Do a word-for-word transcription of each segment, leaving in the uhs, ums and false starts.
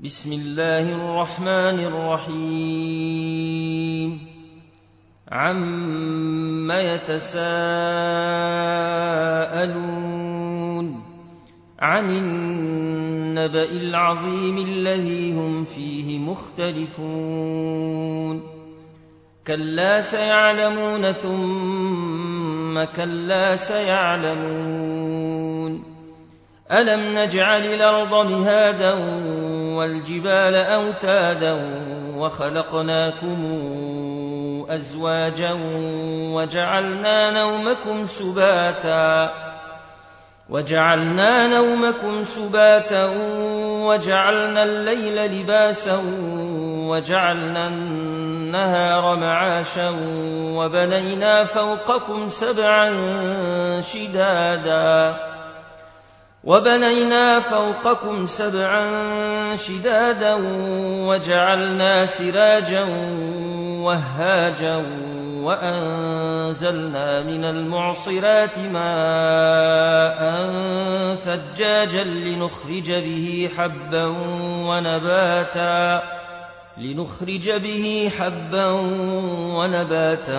بسم الله الرحمن الرحيم عم يتساءلون عن النبأ العظيم الذي هم فيه مختلفون كلا سيعلمون ثم كلا سيعلمون ألم نجعل الأرض مهادا والجبال أوتادا وخلقناكم أزواجا وجعلنا نومكم سباتا وجعلنا نومكم سباتا وجعلنا الليل لباسا وجعلنا النهار معاشا وبنينا فوقكم سبعا شدادا وبنينا فوقكم سبعا شدادا وجعلنا سراجا وهاجا وأنزلنا من المعصرات ماء ثجاجا لنخرج به حبا ونباتا لنخرج به حبا ونباتا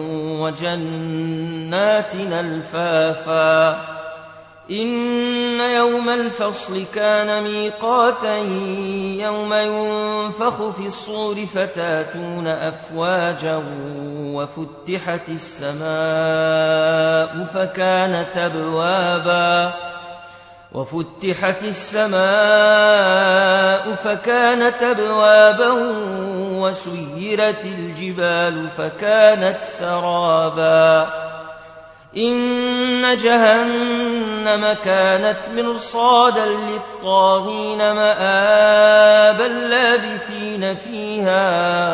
وجنات ألفافا إن يوم الفصل كان ميقاتا يوم ينفخ في الصور فتاتون أفواجا وفتحت السماء فكانت أبوابا وفتحت السماء فكانت أبوابا وسيرت الجبال فكانت سرابا إن جهنم كانت مرصادا للطاغين مآبا لابثين فيها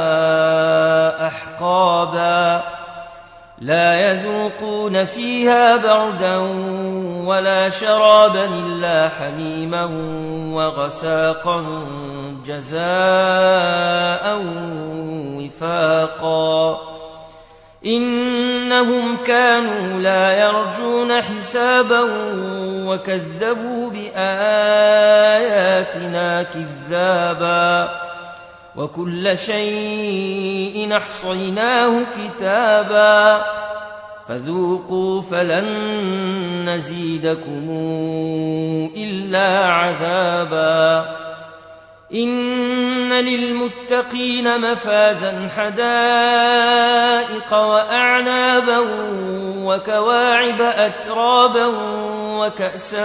أحقابا لا يذوقون فيها بردا ولا شرابا إلا حميما وغساقا جزاء وفاقا إنهم كانوا لا يرجون حسابا وكذبوا بآياتنا كذابا وكل شيء أحصيناه كتابا فذوقوا فلن نزيدكم إلا عذابا إن للمتقين مفازا حدائق وأعنابا وكواعب أترابا وكأسا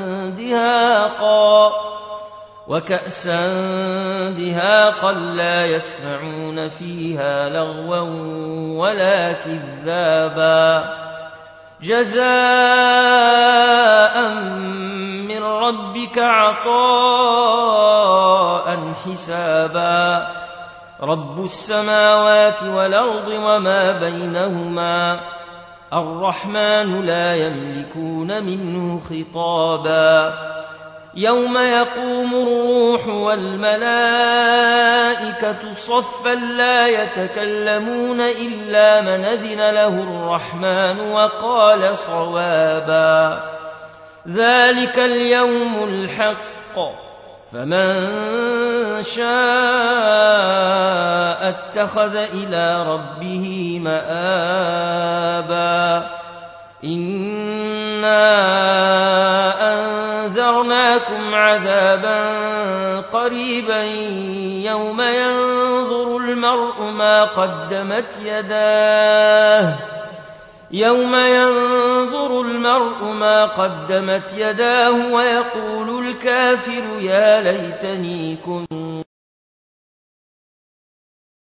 دهاقا وكأسا دهاقا لا يسمعون فيها لغوا ولا كذابا جزاء من ربك عطاء حسابا رب السماوات والأرض وما بينهما الرحمن لا يملكون منه خطابا يوم يقوم الروح والملائكة صفا لا يتكلمون إلا من أذن له الرحمن وقال صوابا ذلك اليوم الحق فمن شاء اتخذ إلى ربه مآبا إنا أنذرناكم عذابا قريبا يوم ينظر المرء ما قدمت يداه يوم ينظر المرء ما قدمت يداه ويقول الكافر يا ليتني كنت